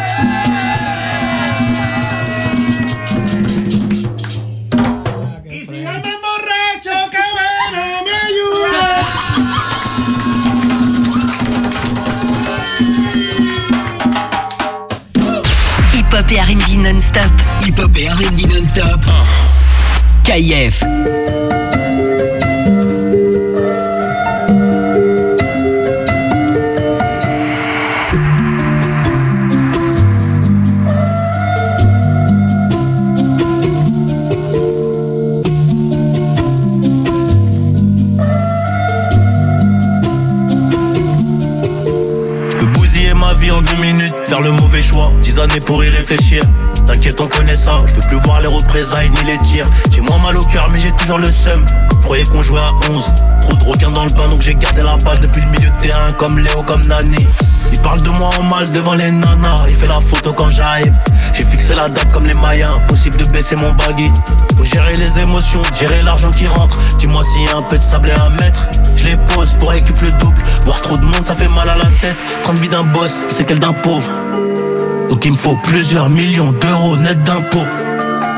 Y si hoy me emborracho, que bueno me ayuda.
Hip-hop et R&B non-stop.
Hip-hop et R&B non-stop. KIF.
En 2 minutes, faire le mauvais choix, 10 années pour y réfléchir. T'inquiète, on connaît ça, je veux plus voir les représailles ni les tirs. J'ai moins mal au cœur mais j'ai toujours le seum. Je croyais qu'on jouait à 11, trop de requins dans le bain donc j'ai gardé la balle depuis le milieu de terrain. Comme Léo, comme Nani. Il parle de moi en mal devant les nanas, il fait la photo quand j'arrive. J'ai fixé la date comme les Mayens, impossible de baisser mon baggy. Faut gérer les émotions, gérer l'argent qui rentre. Dis-moi s'il y a un peu de sable à mettre. Je les pose pour récup le double. Voir trop de monde ça fait mal à la tête. Prendre vie d'un boss, c'est qu'elle d'un pauvre. Donc il me faut plusieurs millions d'euros net d'impôts.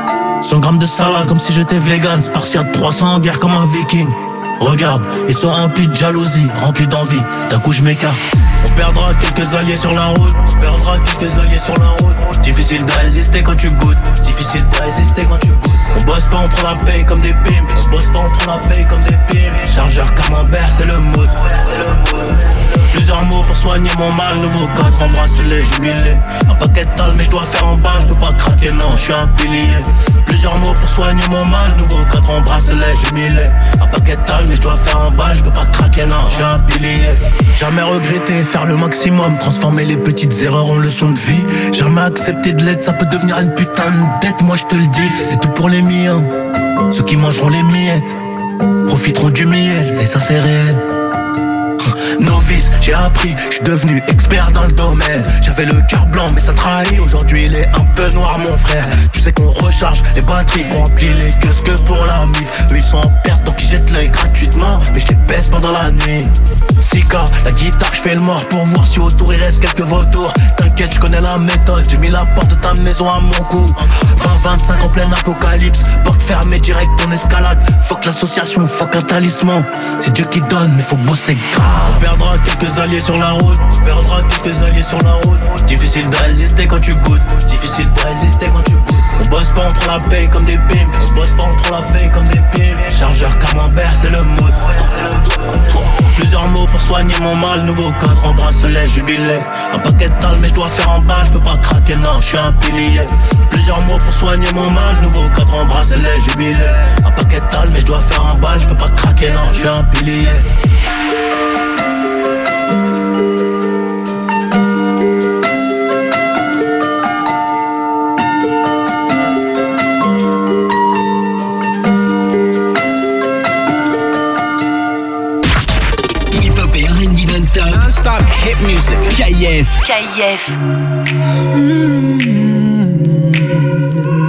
100 grammes de salade comme si j'étais vegan. Spartiate 300 en guerre comme un viking. Regarde, ils sont remplis de jalousie, remplis d'envie. D'un coup je m'écarte. On perdra quelques alliés sur la route. On perdra quelques alliés sur la route. Difficile de résister quand tu goûtes. Difficile de résister quand tu goûtes. On bosse pas, on prend la paye comme des pimps. On bosse pas, on prend la paye comme des pimps. Chargeur camembert, c'est le mood. Plusieurs mots pour soigner mon mal. Nouveau cadre en bracelet jubilé. Un paquet de tal mais je dois faire en balle. Je peux pas craquer, non, je suis un pilier. Plusieurs mots pour soigner mon mal. Nouveau cadre en bracelet jubilé. Un paquet de tal mais je dois faire en balle. Je peux pas craquer, non, je suis un pilier. Jamais regretter, faire le maximum. Transformer les petites erreurs en leçons de vie. Jamais accepter de l'aide, ça peut devenir une putain de dette. Moi je te le dis, c'est tout pour les miens. Ceux qui mangeront les miettes profiteront du miel, et ça c'est réel. Novice, j'ai appris, je suis devenu expert dans le domaine. J'avais le cœur blanc mais ça trahit. Aujourd'hui il est un peu noir mon frère. Tu sais qu'on recharge les batteries, on remplit les queues que pour la mif. Eux ils sont en perte donc ils jettent l'œil gratuitement. Mais je les baisse pendant la nuit. Sika, la guitare, je fais le mort pour voir si autour il reste quelques vautours. T'inquiète, je connais la méthode, j'ai mis la porte de ta maison à mon cou. 20-25 en plein apocalypse, porte fermée direct en escalade. Fuck l'association, fuck un talisman. C'est Dieu qui donne mais faut bosser grave. On perdra quelques alliés sur la route. On perdra quelques alliés sur la route. Difficile de résister quand tu goûtes. Difficile de résister quand tu goûtes. On bosse pas, on prend la paye comme des pimps. On bosse pas, on prend la paye comme des pimps. Chargeur camembert, c'est le mood. Plusieurs mots pour soigner mon mal. Nouveau cadre en bracelet jubilé. Un paquet de tal mais je dois faire en balle. Je peux pas craquer, non, je suis un pilier. Plusieurs mots pour soigner mon mal. Nouveau cadre en bracelet jubilé. Un paquet de tal mais je dois faire en balle. Je peux pas craquer, non, je suis un pilier.
Non-stop hit music. KF.
KF.